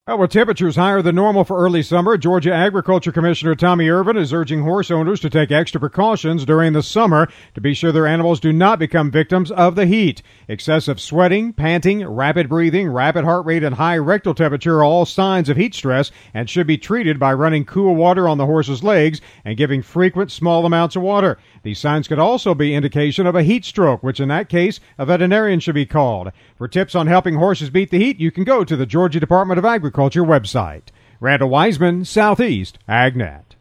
Well, with temperatures higher than normal for early summer, Georgia Agriculture Commissioner Tommy Irvin is urging horse owners to take extra precautions during the summer to be sure their animals do not become victims of the heat. Excessive sweating, panting, rapid breathing, rapid heart rate, and high rectal temperature are all signs of heat stress and should be treated by running cool water on the horse's legs and giving frequent small amounts of water. These signs could also be indication of a heat stroke, which in that case, a veterinarian should be called. For tips on helping horses beat the heat, you can go to the Georgia Department of Agriculture website. Randall Wiseman, Southeast AgNet.